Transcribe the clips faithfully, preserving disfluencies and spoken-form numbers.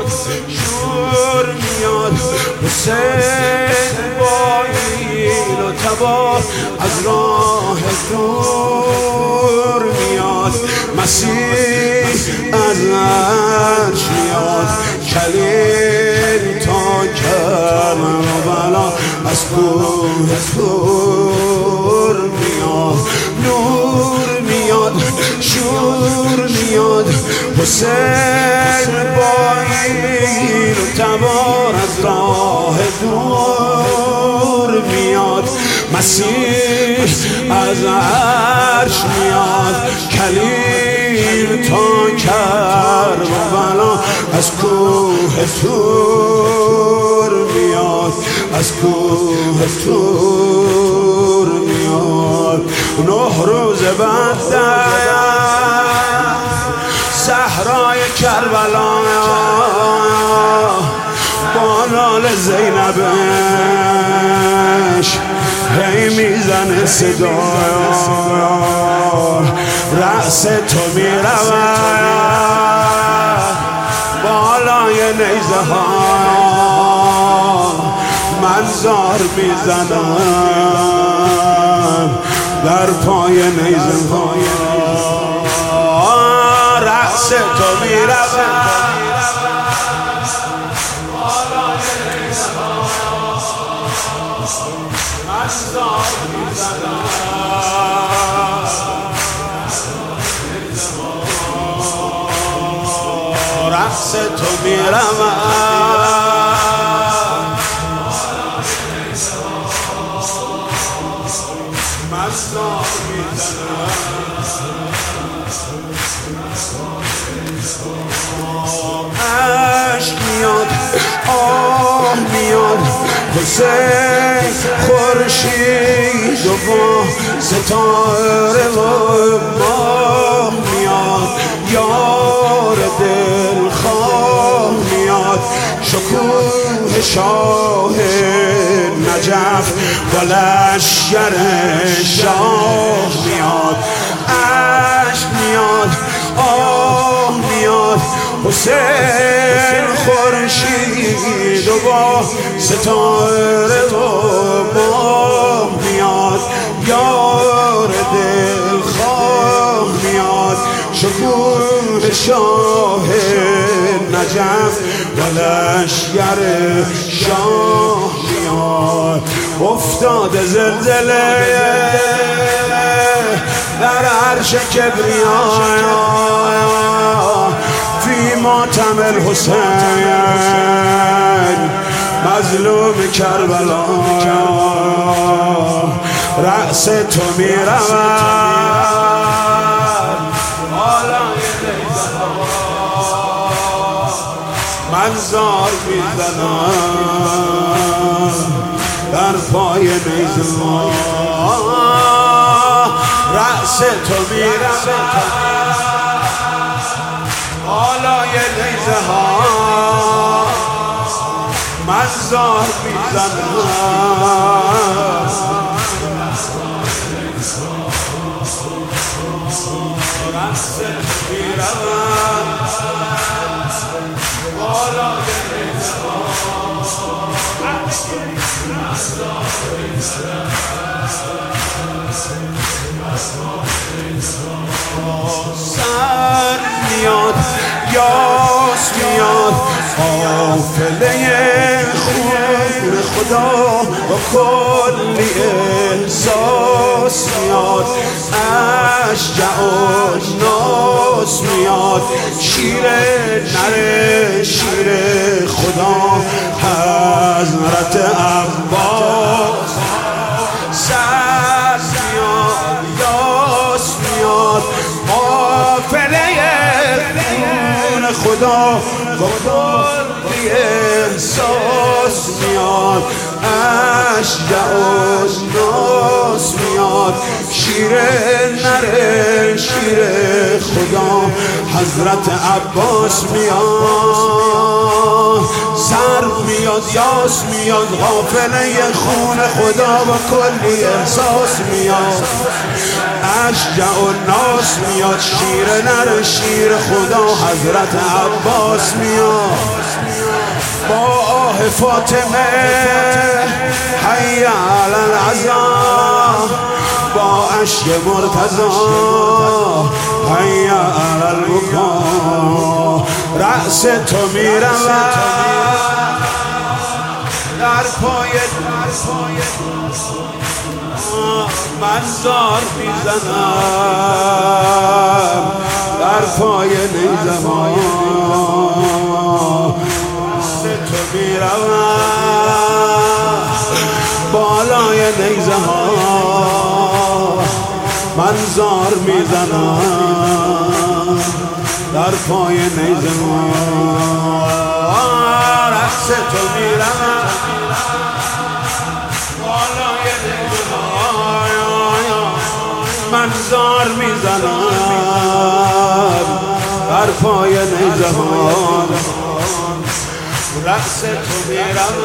میاد شور میاد حسین با ایل و تبار از راه دور میاد مسیح از عرش میاد کلیم تا کربلا از کوه طور میاد نور میاد شور میاد حسین با ایل و تبار از راه دور میاد مسیح از عرش میاد کلیم تا کربلا از کوه طور میاد از کوه طور میاد نه روز بعد صحرای کربلا با نال زینبش هی میزنه صدا رأس تو میرود بالای نیزه ها من زار میزنم در پای نیزه ها رأس تو میرود رأس تو میرود مزار میزنم عشق میاد آه میاد حسین خورشید و با ستاره و ماه میاد یار دلخواه میاد شکوه شاه نجف و لشکر شاه میاد عشق میاد آه میاد حسین خورشید و با ستاره و ماه میاد یار دلخواه میاد شکوه شاه نجف و لشکر شاه میاد افتاده زلزله در عرش کبریا فی ماتم الحسین مظلوم کربلا رأس تو میرود بالای نیزه من زار میزنم در پای نیزه رأس تو میرود بالای نیزه ها من زار میزنم رأس تو میرود بالای نیزه ها سر میاد یاس میاد قافله خون خدا با کلی احساس میاد اشجع و ناس میاد شیر نره شیر خدا حضرت عباس سر میاد یاس میاد قافله خون خدا با کلی احساس میاد اشجع و ناس میاد شیر نره شیر خدا حضرت عباس میاد سر میاد یاس میاد قافله خون خدا با کلی احساس میاد اشجع الناس میاد، شیر نر شیر خدا حضرت عباس میاد. با آه فاطمه حی علی العزا، با اشک مرتضی حی علی البکا. رأس تو میرود در پای من زار میزنم، در پای نیزم تو میروم، بالای نیزه ها من زار میزنم، در پای نیزه ها رقص تو میروم، بالای نیزه ها من زار میزنم، در پای نیزه ها رقص تو میروم.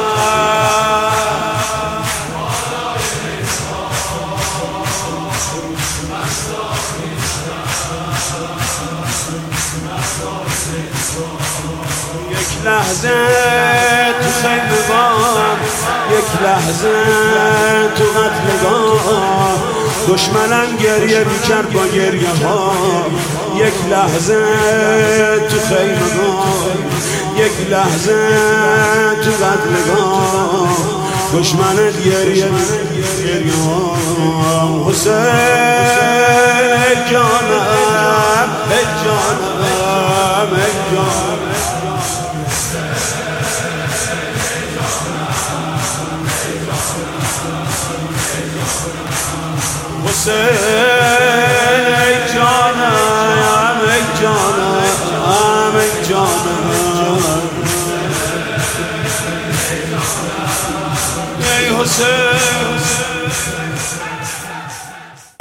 یک لحظه تو خیمگان، یک لحظه تو قتلگاه، دشمنم گریه میکرد با گریه ها. یک لحظه تو خیمگان، یک لحظه تو قتلگاه، دشمنت گریه گریه ها. حسین جانم ای جانم ای جانم، حسین ای جانم ای جانم ای جانم، ای حسین